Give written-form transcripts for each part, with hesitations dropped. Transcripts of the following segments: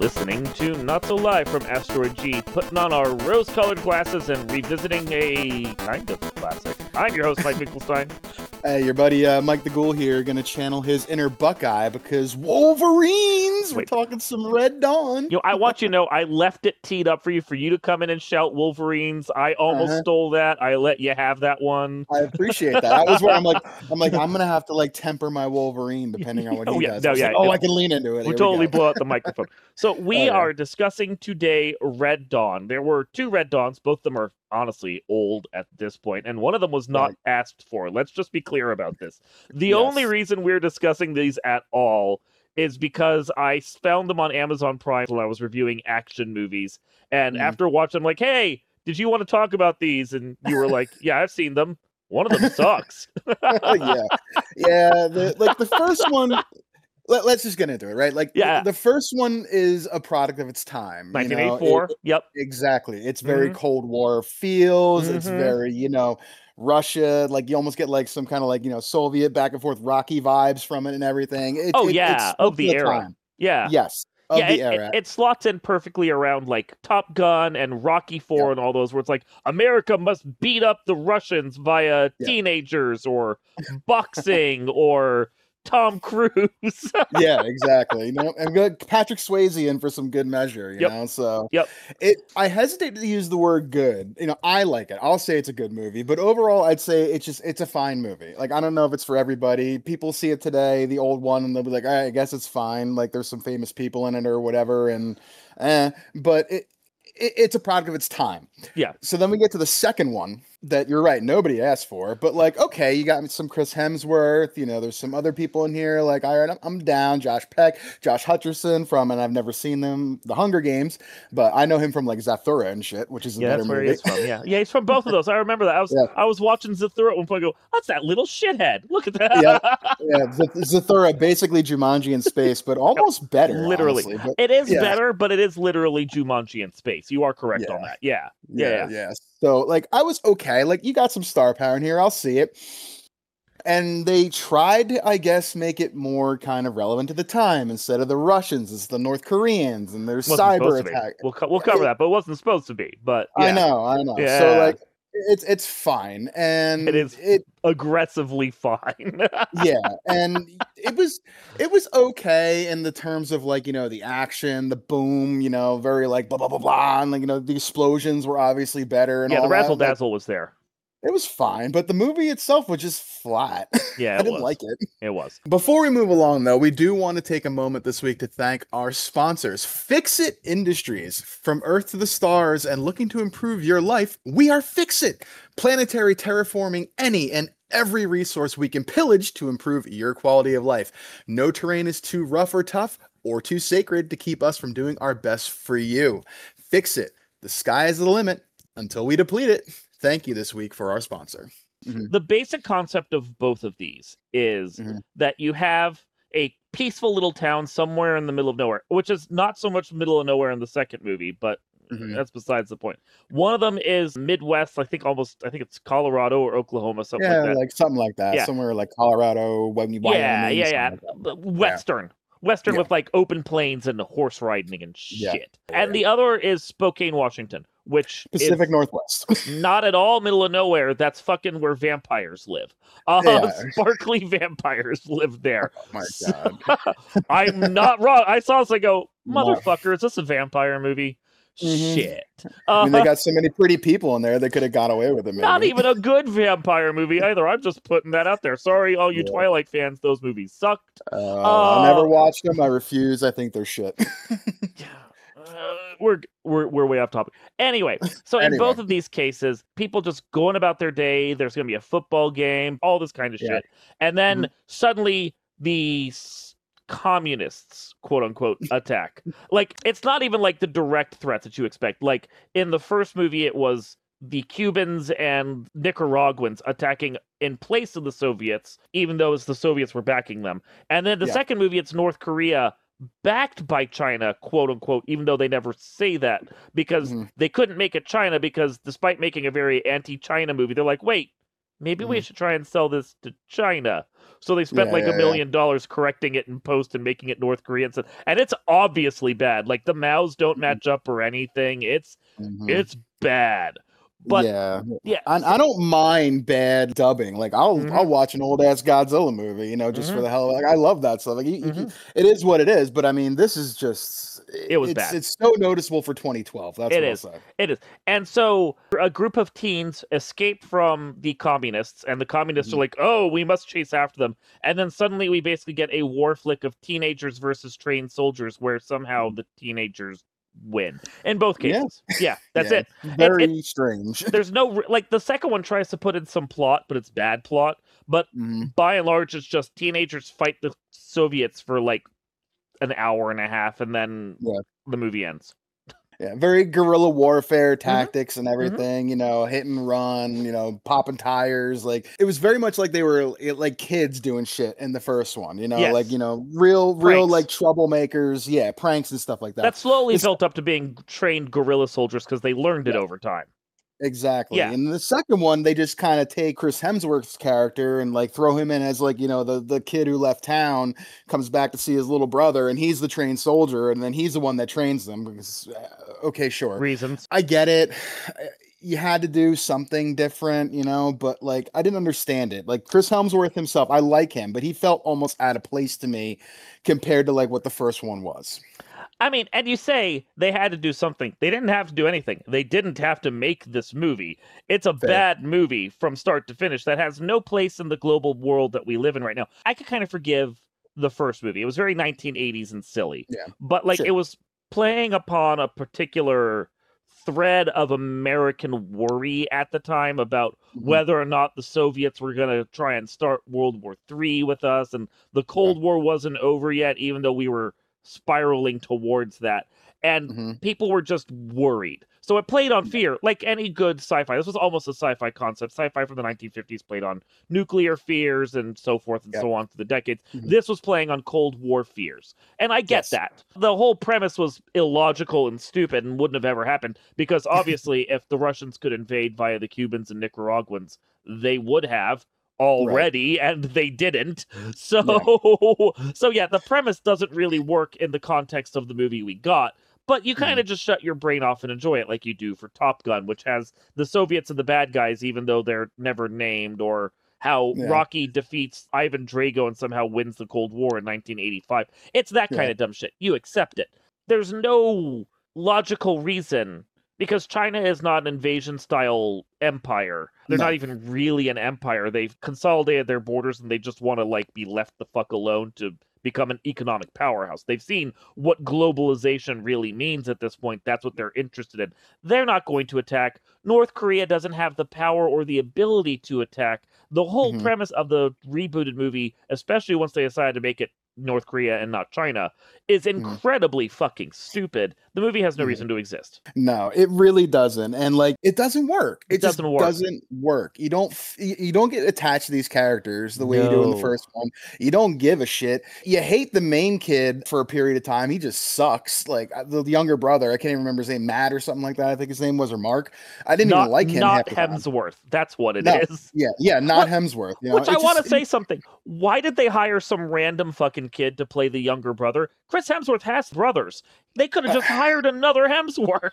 listening to Not So Live from Asteroid G, putting on our rose-colored glasses and revisiting a kind of classic. I'm your host, Mike Finkelstein. Hey, your buddy Mike the Ghoul here, gonna channel his inner Buckeye because Wolverines! We're talking some Red Dawn. I want you to know, I left it teed up for you to come in and shout Wolverines. I almost stole that. I let you have that one. I appreciate that. That was where I'm gonna have to temper my Wolverine depending on what he does. I can lean into it. We totally blew out the microphone. So we are discussing today Red Dawn. There were two Red Dawns. Both of them are honestly old at this point, and one of them was not asked for. Let's just be clear about this. The only reason we're discussing these at all is because I found them on Amazon Prime when I was reviewing action movies, and after watching them, like, hey, did you want to talk about these? And you were like, yeah, I've seen them. One of them sucks. The first one. Let's just get into it, right? The first one is a product of its time. 1984. Yep. Exactly. It's very Cold War feels. It's very, Russia. You almost get some kind of Soviet back and forth Rocky vibes from it and everything. It's of the era. Time. Yeah. Yes. Of the era. It slots in perfectly around Top Gun and Rocky IV and all those, where it's America must beat up the Russians via teenagers or boxing or Tom Cruise. Yeah, exactly. And good Patrick Swayze in for some good measure, you know. So I hesitate to use the word good. I like it. I'll say it's a good movie, but overall I'd say it's a fine movie. I don't know if it's for everybody. People see it today, the old one, and they'll be like, I guess it's fine. There's some famous people in it or whatever, and but it's a product of its time. Yeah. So then we get to the second one that you're right, nobody asked for, but okay, you got some Chris Hemsworth, there's some other people in here, all right, I'm down. Josh Peck, Josh Hutcherson from, and I've never seen them, The Hunger Games, but I know him from Zathura and shit, which is a better movie. He is from. Yeah, he's from both of those. I remember that. I was watching Zathura at one point. I go, that's that little shithead. Look at that. Zathura, basically Jumanji in space, but almost better. Literally, honestly, it is better, but it is literally Jumanji in space. You are correct on that. Yeah. So I was okay. You got some star power in here. I'll see it. And they tried to, I guess, make it more kind of relevant to the time. Instead of the Russians, it's the North Koreans, and there's cyber attack. We'll cover that, but it wasn't supposed to be. But I know. Yeah. So it's fine, and it is aggressively fine. And it was okay in the terms of the action, the boom, very blah blah blah blah, and the explosions were obviously better, and the all razzle that. dazzle was there. It was fine, but the movie itself was just flat. Yeah, I didn't like it. It was. Before we move along, though, we do want to take a moment this week to thank our sponsors, Fixit Industries. From Earth to the stars and looking to improve your life, we are Fixit. Planetary terraforming any and every resource we can pillage to improve your quality of life. No terrain is too rough or tough or too sacred to keep us from doing our best for you. Fixit. The sky is the limit until we deplete it. Thank you this week for our sponsor. The basic concept of both of these is that you have a peaceful little town somewhere in the middle of nowhere, which is not so much middle of nowhere in the second movie, but that's besides the point. One of them is Midwest, I think it's Colorado or Oklahoma, something like that. Something like that. Yeah. Somewhere Colorado, Wyoming. Western with open plains and horse riding and shit. Yeah. And the other is Spokane, Washington, which Pacific is Northwest. Not at all middle of nowhere. That's fucking where vampires live. Sparkly vampires live there. Oh my God. I'm not wrong. I saw this, I go, motherfucker, is this a vampire movie? Shit. They got so many pretty people in there, they could have got away with it. Maybe. Not even a good vampire movie either. I'm just putting that out there. Sorry, all you Twilight fans, those movies sucked. I never watched them. I refuse. I think they're shit. We're way off topic. Anyway, in both of these cases, people just going about their day. There's going to be a football game, all this kind of shit. And then suddenly the communists, quote unquote, attack. It's not even the direct threats that you expect. In the first movie, it was the Cubans and Nicaraguans attacking in place of the Soviets, even though the Soviets were backing them. And then the second movie, it's North Korea backed by China, quote unquote, even though they never say that, because they couldn't make it China, because despite making a very anti-China movie, they're like, wait, maybe we Mhm. should try and sell this to China. So they spent Yeah, like $1 yeah, yeah. million correcting it in post and making it North Korean. And it's obviously bad. Like the mouths don't Mhm, match up or anything. mhm. It's bad. But Yeah. yeah, I don't mind bad dubbing. Like I'll hmm watch an old ass Godzilla movie, just for hmm the hell of it. Like I love that stuff. Like hmm it is what it is, but I mean, this is just it was bad. it's so noticeable for 2012. That's It what I'll is. say. It is. And so a group of teens escape from the communists, and the communists are Mhm. like, oh, we must chase after them. And then suddenly we basically get a war flick of teenagers versus trained soldiers where somehow the teenagers win in both Yeah. cases. Yeah, that's Yeah. it. It's It very strange. there's no like the second one tries to put in some plot, but it's bad plot. But Mhm. by and large, it's just teenagers fight the Soviets for like an hour and a half, and then Yeah. the movie ends. Yeah, very guerrilla warfare hmm tactics and hmm everything, hit and run, popping tires. Like it was very much like they were like kids doing shit in the first one, like, Yes, real like pranks. troublemakers, yeah, pranks and stuff like that. That slowly This built up to being trained guerrilla soldiers because they learned it yeah, over time. exactly. Yeah, And the second one, they just kind of take Chris Hemsworth's character and like throw him in as like, the kid who left town comes back to see his little brother and he's the trained soldier and then he's the one that trains them because okay, sure. reasons. I get it. You had to do something different, but like I didn't understand it. Like Chris Helmsworth himself, I like him, but he felt almost out of place to me compared to like what the first one was. I mean, and you say they had to do something. They didn't have to do anything. They didn't have to make this movie. It's a Fair. bad movie from start to finish that has no place in the global world that we live in right now. I could kind of forgive the first movie. It was very 1980s and silly, Yeah, but like it sure. was playing upon a particular thread of American worry at the time about Mhm. whether or not the Soviets were going to try and start World War III with us. And the Yeah. Cold War wasn't over yet, even though we were spiraling towards that. And Hmm. people were just worried. So it played on fear, like any good sci-fi. This was almost a sci-fi concept. Sci-fi from the 1950s played on nuclear fears and so forth and Yeah. so on through the decades. Mhm. This was playing on Cold War fears. And I get Yes. that. The whole premise was illogical and stupid and wouldn't have ever happened because obviously if the Russians could invade via the Cubans and Nicaraguans, they would have Right. already and they didn't. So Yeah. so yeah, the premise doesn't really work in the context of the movie we got. But you kind Mhm. of just shut your brain off and enjoy it like you do for Top Gun, which has the Soviets and the bad guys, even though they're never named, or how Yeah. Rocky defeats Ivan Drago and somehow wins the Cold War in 1985. It's that kind Yeah. of dumb shit. You accept it. There's no logical reason because China is not an invasion style empire. They're not No. even really an empire. They've consolidated their borders and they just want to like be left the fuck alone to become an economic powerhouse. They've seen what globalization really means at this point. That's what they're interested in. They're not going to attack. North Korea doesn't have the power or the ability to attack. The whole Mhm. premise of the rebooted movie, especially once they decided to make it North Korea and not China, is Mhm. incredibly fucking stupid. The movie has no Mhm. reason to exist. No, it really doesn't. And like it doesn't work. It It just doesn't work. doesn't work. You don't get attached to these characters the way you do in the No. first one. You don't give a shit. You hate the main kid for a period of time. He just sucks. Like the younger brother, I can't even remember his name, Matt or something like that. I think his name was, or Mark. I didn't even like him Not half the time. Hemsworth. That's what it No. is. Yeah, not What Hemsworth. Which I It want just to say something. Why did they hire some random fucking kid to play the younger brother? Chris Hemsworth has brothers. They could have just hired another Hemsworth.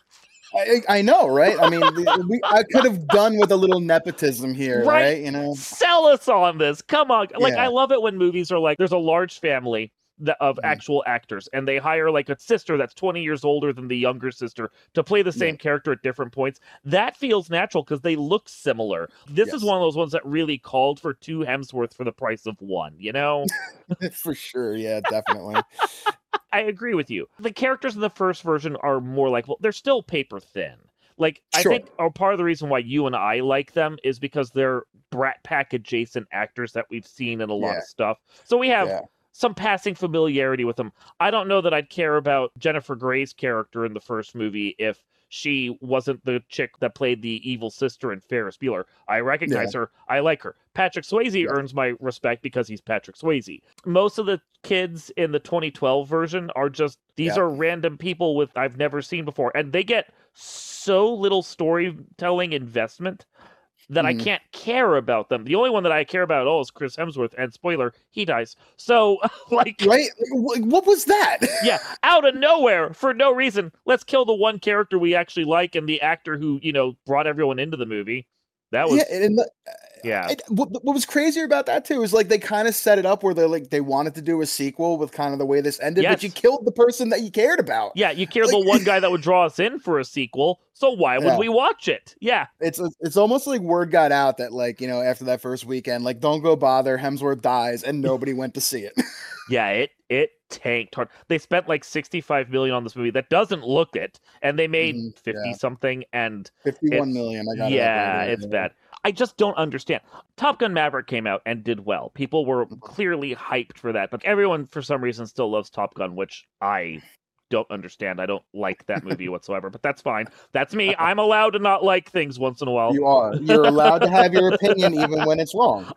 I know, right? I mean, I could have done with a little nepotism here, Right? right? Sell us on this. Come on. Like, I Yeah. love it when movies are like, there's a large family of Mhm. actual actors, and they hire like a sister that's 20 years older than the younger sister to play the Yeah. same character at different points. That feels natural because they look similar. This is Yes. one of those ones that really called for two Hemsworth for the price of one, you know? For sure. Yeah, definitely. I agree with you. The characters in the first version are more like, well, they're still paper thin. Like, I Sure. think part of the reason why you and I like them is because they're Brat Pack adjacent actors that we've seen in a lot Yeah. of stuff. So we have Yeah. some passing familiarity with them. I don't know that I'd care about Jennifer Grey's character in the first movie if she wasn't the chick that played the evil sister in Ferris Bueller. I recognize her. I like her. Patrick Swayze Yes. earns my respect because he's Patrick Swayze. Most of the kids in the 2012 version are just these Yeah. are random people with I've never seen before, and they get so little storytelling investment. that I can't care about them. The only one that I care about at all is Chris Hemsworth, and spoiler, he dies. So, like... Right? What was that? Yeah, out of nowhere, for no reason. Let's kill the one character we actually like and the actor who, brought everyone into the movie. That was... Yeah. What was crazier about that too is like they kind of set it up where they wanted to do a sequel with kind of the way this ended, but you killed the person that you cared about. Yeah, you killed the one guy that would draw us in for a sequel. So why would we watch it? Yeah, it's almost like word got out that after that first weekend, like don't go bother. Hemsworth dies, and nobody went to see it. Yeah, it tanked hard. They spent like $65 million on this movie that doesn't look it, and they made 50 something and 51 million. It's bad. I just don't understand. Top Gun Maverick came out and did well. People were clearly hyped for that, but everyone for some reason still loves Top Gun, which I don't understand. I don't like that movie whatsoever, but that's fine. That's me. I'm allowed to not like things once in a while. You are. You're allowed to have your opinion even when it's wrong.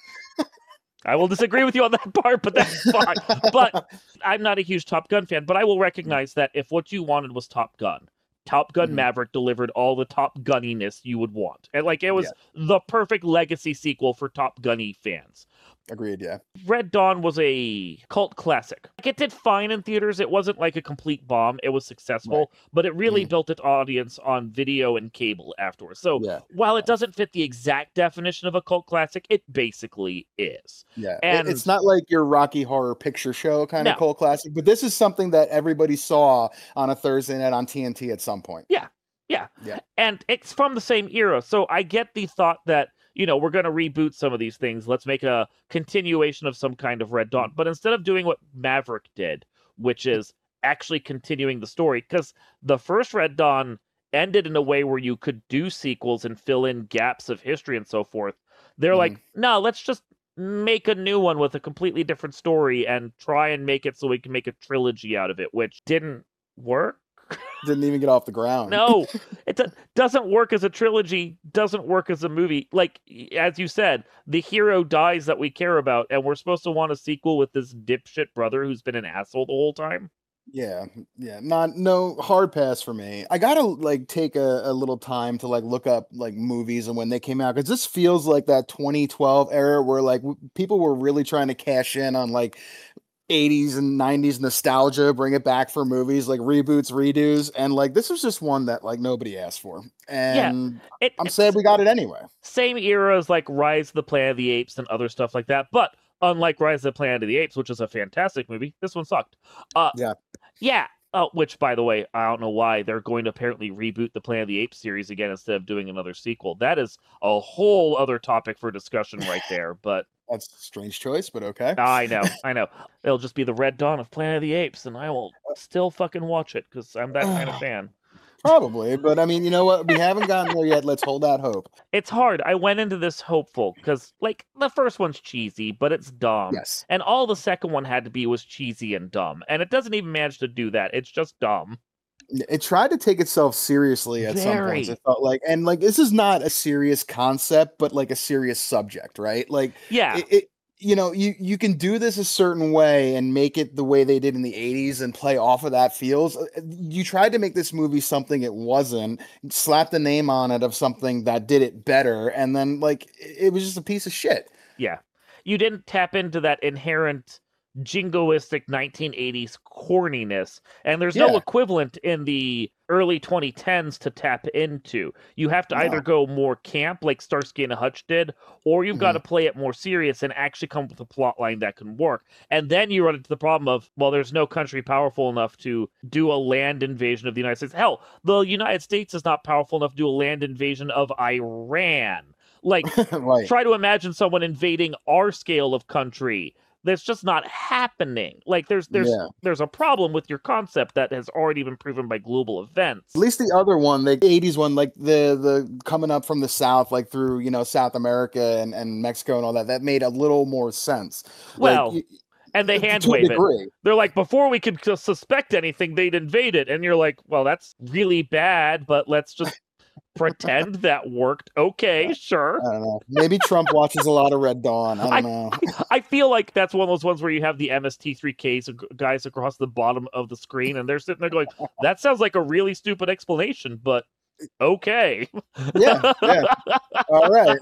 I will disagree with you on that part, but that's fine. But I'm not a huge Top Gun fan, but I will recognize that if what you wanted was Top Gun Maverick delivered all the Top Gunniness you would want. And it was the perfect legacy sequel for Top Gunny fans. Agreed, yeah. Red Dawn was a cult classic. It did fine in theaters. It wasn't like a complete bomb. It was successful, but it really built its audience on video and cable afterwards. So while it doesn't fit the exact definition of a cult classic, it basically is. Yeah, and it's not like your Rocky Horror Picture Show kind of cult classic, but this is something that everybody saw on a Thursday night on TNT at some point. Yeah. And it's from the same era. So I get the thought that, we're going to reboot some of these things. Let's make a continuation of some kind of Red Dawn. But instead of doing what Maverick did, which is actually continuing the story, because the first Red Dawn ended in a way where you could do sequels and fill in gaps of history and so forth. They're like, no, let's just make a new one with a completely different story and try and make it so we can make a trilogy out of it, which didn't work. Didn't even get off the ground. No, it doesn't work as a trilogy, doesn't work as a movie. Like, as you said, the hero dies that we care about, and we're supposed to want a sequel with this dipshit brother who's been an asshole the whole time. Yeah. No hard pass for me. I gotta take a little time to look up movies and when they came out, because this feels like that 2012 era where people were really trying to cash in on 80s and 90s nostalgia, bring it back for movies, reboots, redos, and this was just one that nobody asked for, and I'm sad we got it anyway. Same era as Rise of the Planet of the Apes and other stuff like that, but unlike Rise of the Planet of the Apes, which is a fantastic movie, this one sucked. Which, by the way, I don't know why they're going to apparently reboot the Planet of the Apes series again instead of doing another sequel. That is a whole other topic for discussion right there, but... That's a strange choice, but okay. I know. It'll just be the Red Dawn of Planet of the Apes, and I will still fucking watch it, because I'm that kind of fan. Probably, but I mean, you know what? We haven't gotten there yet. Let's hold out hope. It's hard. I went into this hopeful, because, the first one's cheesy, but it's dumb. Yes. And all the second one had to be was cheesy and dumb, and it doesn't even manage to do that. It's just dumb. It tried to take itself seriously at some points. It felt this is not a serious concept, but a serious subject, right? You can do this a certain way and make it the way they did in the 80s and play off of that feels. You tried to make this movie something it wasn't, slap the name on it of something that did it better, and then it was just a piece of shit. Yeah. You didn't tap into that inherent jingoistic 1980s corniness, and there's no equivalent in the early 2010s to tap into. You have to either go more camp like Starsky and Hutch did, or you've got to play it more serious and actually come up with a plot line that can work. And then you run into the problem of, well, there's no country powerful enough to do a land invasion of the United States. Hell, the United States is not powerful enough to do a land invasion of Iran. Try to imagine someone invading our scale of country. That's just not happening. There's a problem with your concept that has already been proven by global events. At least the other one, the 80s one, the coming up from the South, through, South America and Mexico and all that made a little more sense. Well, and they hand wave it. They're like, before we could suspect anything, they'd invade it. And you're like, well, that's really bad, but let's just pretend that worked. Okay, sure. I don't know. Maybe Trump watches a lot of Red Dawn. I don't know. I feel like that's one of those ones where you have the MST3Ks guys across the bottom of the screen, and they're sitting there going, that sounds like a really stupid explanation, but okay. Yeah. All right.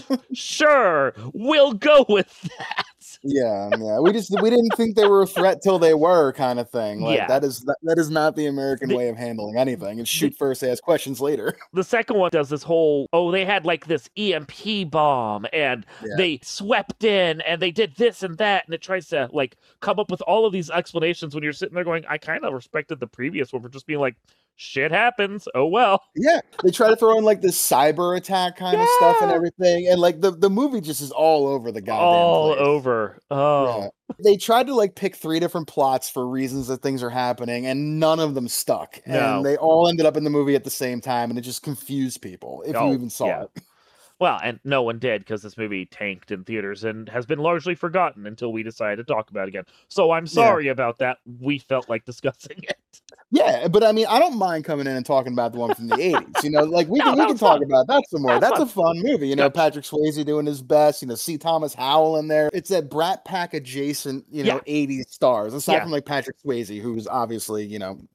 Sure, we'll go with that. Yeah. We didn't think they were a threat till they were, kind of thing. Like Yeah. that is not the American way of handling anything. And shoot first, ask questions later. The second one does this whole, they had like this EMP bomb and they swept in and they did this and that, and it tries to like come up with all of these explanations when you're sitting there going, I kind of respected the previous one for just being like, shit happens. Oh well. Yeah, they try to throw in like this cyber attack kind of stuff and everything, and like the movie just is all over the goddamn place. Over. Oh. Yeah. They tried to like pick 3 different plots for reasons that things are happening, and none of them stuck. No. And they all ended up in the movie at the same time, and it just confused people if you even saw it. Well, and no one did, because this movie tanked in theaters and has been largely forgotten until we decided to talk about it again. So I'm sorry about that. We felt like discussing it. Yeah, but I mean, I don't mind coming in and talking about the one from the 80s. You know, like we can talk about that some more. That's a fun movie. You know, Patrick Swayze doing his best. You know, C. Thomas Howell in there. It's that Brat Pack adjacent, 80s stars, aside from like Patrick Swayze, who's obviously,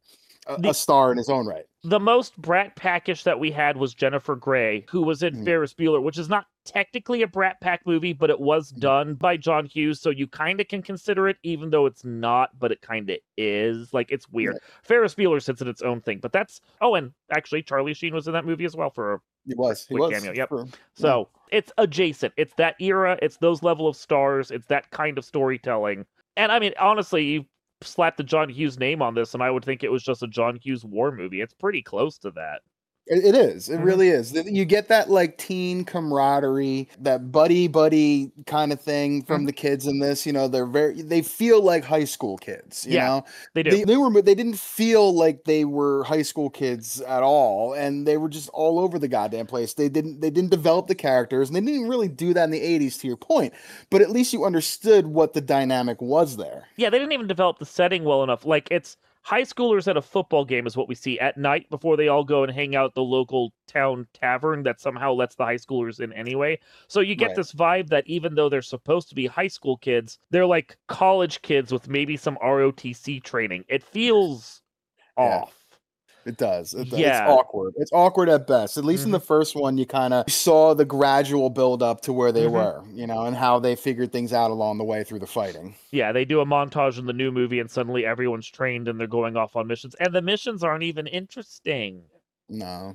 a star in his own right. The most Brat Packish that we had was Jennifer Grey, who was in Ferris Bueller, which is not technically a Brat Pack movie, but it was done by John Hughes, so you kind of can consider it, even though it's not, but it kind of is. Like, it's weird. Right. Ferris Bueller sits in its own thing, but that's... Oh, and actually, Charlie Sheen was in that movie as well for a quick cameo. Yep. So, it's adjacent. It's that era. It's those level of stars. It's that kind of storytelling. And, I mean, honestly, you slap the John Hughes name on this and I would think it was just a John Hughes war movie. It's pretty close to that. It is. It really is. You get that like teen camaraderie, that buddy kind of thing from the kids in this. You know, they feel like high school kids. You know, they do. They didn't feel like they were high school kids at all, and they were just all over the goddamn place. They didn't develop the characters, and they didn't really do that in the 80s. To your point, but at least you understood what the dynamic was there. Yeah, they didn't even develop the setting well enough. Like it's. High schoolers at a football game is what we see at night before they all go and hang out at the local town tavern that somehow lets the high schoolers in anyway. So you get this vibe that even though they're supposed to be high school kids, they're like college kids with maybe some ROTC training. It feels off. It does. It's awkward. It's awkward at best. At least in the first one, you kind of saw the gradual build up to where they were, and how they figured things out along the way through the fighting. Yeah, they do a montage in the new movie and suddenly everyone's trained and they're going off on missions. And the missions aren't even interesting. No.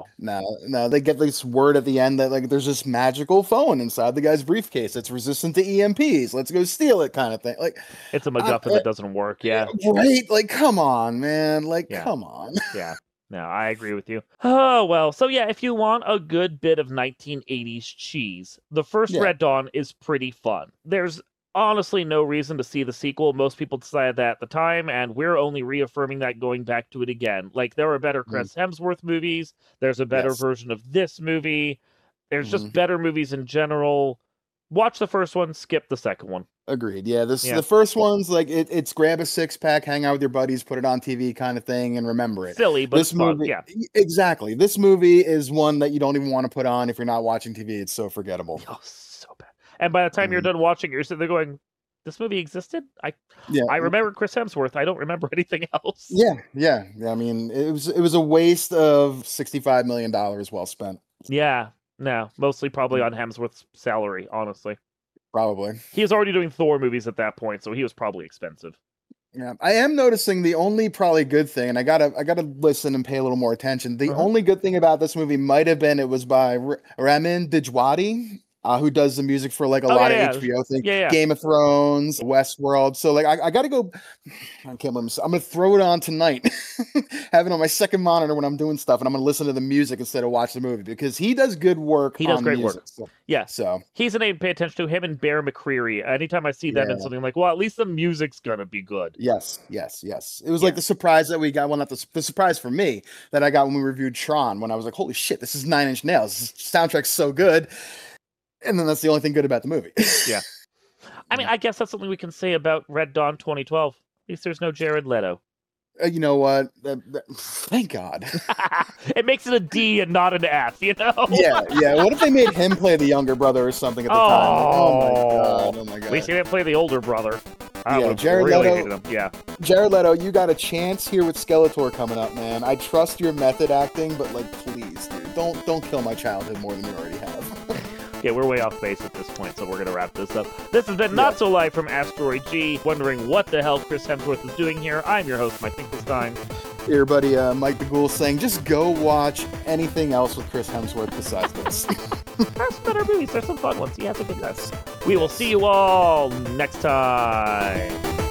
They get this word at the end that like there's this magical phone inside the guy's briefcase that's resistant to EMPs. Let's go steal it, kind of thing. Like it's a MacGuffin that doesn't work. Yeah, right. Like, come on, man. Like, come on. Yeah. No, I agree with you. Oh well. So yeah, if you want a good bit of 1980s cheese, the first Red Dawn is pretty fun. There's honestly no reason to see the sequel. Most people decided that at the time, and we're only reaffirming that going back to it again. Like, there are better Chris Hemsworth movies. There's a better version of this movie. There's just better movies in general. Watch the first one, skip the second one. Agreed. Yeah, the first one's like it's grab a 6-pack, hang out with your buddies, put it on TV kind of thing, and remember it. Silly, but this fun. Movie, exactly. This movie is one that you don't even want to put on if you're not watching TV. It's so forgettable. Oh, so bad. And by the time you're done watching, you're sitting there going, "This movie existed? I remember Chris Hemsworth. I don't remember anything else." Yeah. I mean, it was a waste of $65 million well spent. Yeah. No, mostly probably on Hemsworth's salary, honestly. Probably. He was already doing Thor movies at that point, so he was probably expensive. Yeah, I am noticing the only probably good thing, and I gotta listen and pay a little more attention. The only good thing about this movie might have been it was by Ramin Djawadi, who does the music for like a lot of HBO things, Game of Thrones, Westworld. So like I gotta go. I can't believe I'm gonna throw it on tonight, have it on my second monitor when I'm doing stuff, and I'm gonna listen to the music instead of watch the movie because he does good work. He does great work. So, so he's a name to pay attention to. Him and Bear McCreary. Anytime I see them in something, like, well, at least the music's gonna be good. Yes. It was like the surprise that we got. Well, not the surprise for me that I got when we reviewed Tron. When I was like, holy shit, this is 9 Inch Nails. This soundtrack's so good. And then that's the only thing good about the movie. Yeah. I mean, I guess that's something we can say about Red Dawn 2012. At least there's no Jared Leto. You know what? Thank God. It makes it a D and not an F, you know? Yeah. What if they made him play the younger brother or something at the time? Like, oh my God. At least he didn't play the older brother. Jared really Leto. hated him. Yeah. Jared Leto, you got a chance here with Skeletor coming up, man. I trust your method acting, but like, please, dude, don't kill my childhood more than you already have. Okay, we're way off base at this point, so we're gonna wrap this up. This has been Not So Live from Asteroid G. Wondering what the hell Chris Hemsworth is doing here. I'm your host, Mike Finkelstein. Here, buddy, Mike the Ghoul saying, just go watch anything else with Chris Hemsworth besides this. There's some better movies. There's some fun ones. He has a good time. We will see you all next time.